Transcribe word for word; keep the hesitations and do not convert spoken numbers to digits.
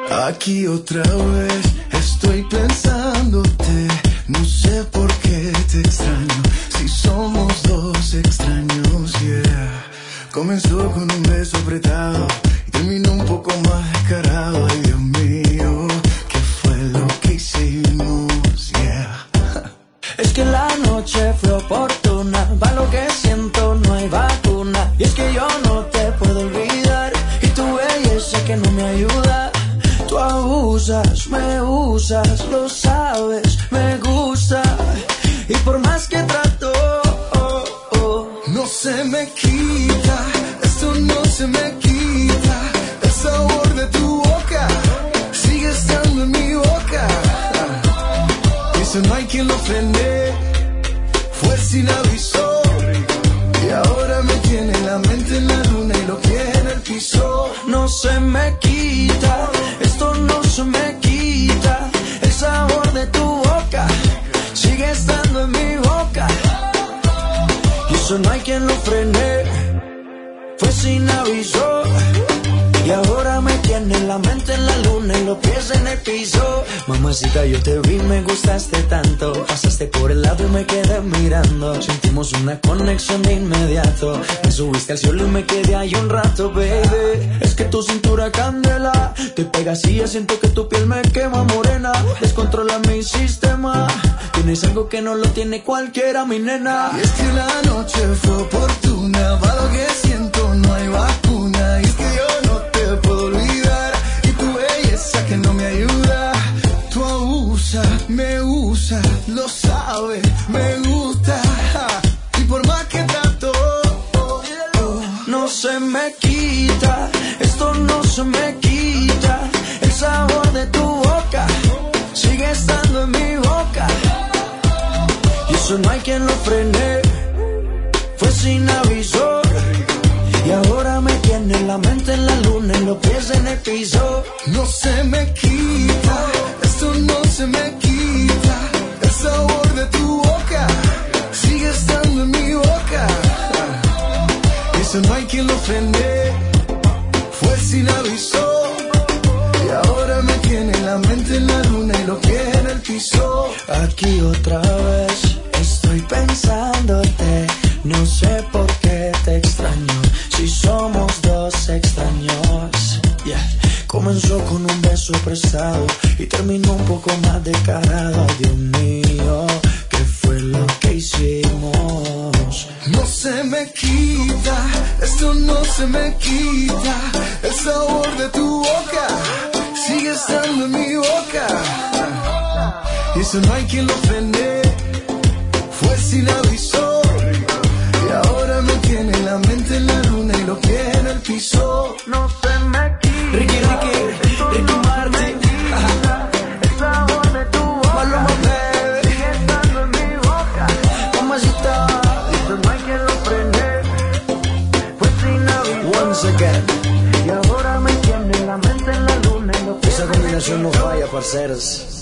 Aquí otra vez estoy pensándote. No sé por qué te extraño. Si somos dos extraños, yeah. Comenzó con un beso apretado y terminó un poco más descarado. Ay, Dios mío, ¿qué fue lo que hicimos? Yeah. Es que la noche fue oportuna, pa' lo que siento no hay vacuna. Y es que yo no te puedo olvidar, y tu belleza que no me ayuda. Tú abusas, me usas, lo sabes, me gusta. Y por más que trato, oh, oh, no se me quita, esto no se me quita. El sabor de tu boca sigue estando en mi boca. Eso no hay quien lo frene, fue sin aviso. Y ahora me tiene la mente en la luna y lo que en el piso. no se me quita, esto no se me quita. El sabor de tu boca sigue estando en mi boca. Y eso no hay quien lo frene, fue sin aviso. Y ahora me tiene la mente en la luna y los pies en el piso. Mamacita, yo te vi, me gustaste tanto. Pasaste por el lado y me quedé mirando. Sentimos una conexión de inmediato. Me subiste al cielo y me quedé ahí un rato, baby. Es que tu cintura candela, te pegas y ya siento que tu piel me quema morena. Descontrola mi sistema, tienes algo que no lo tiene cualquiera, mi nena. Y es que la noche fue oportuna, para lo que siento no hay vacuna. Y es que yo no te puedo olvidar, y tu belleza que no me ayuda. Tú abusas, me usas, lo sabes, me gusta. Y por más que trato, oh, oh, no se me quita, esto no se me quita. El sabor de tu boca sigue estando en mi boca. Y eso no hay quien lo frene, fue sin aviso. Y ahora me tiene la mente en la luna y los pies en el piso. no se me quita, esto no se me quita. El sabor de tu boca sigue estando en mi boca. Eso no hay quien lo frene, fue sin aviso. Y ahora me tiene la mente en la luna y los pies en el piso. Aquí otra vez estoy pensándote, no sé por qué te extraño. Si somos dos extraños, yeah. Comenzó con un beso prestado y terminó un poco más descarado. Ay, Dios mío, ¿qué fue lo que hicimos? No se me quita, esto no se me quita. El sabor de tu boca sigue estando en mi boca. Y eso no hay quien lo frene, fue sin aviso. Y ahora me tiene la mente en la luna y los pies en el piso. No se me quita, Ricky, Ricky, Ricky Martin. El sabor de tu boca, Maluma, baby, sigue estando en mi boca. Mamacita, eso no hay quien lo frene, fue sin aviso. Once again. Y ahora me tiene la mente en la luna y los pies. Esa combinación no falla, parceros.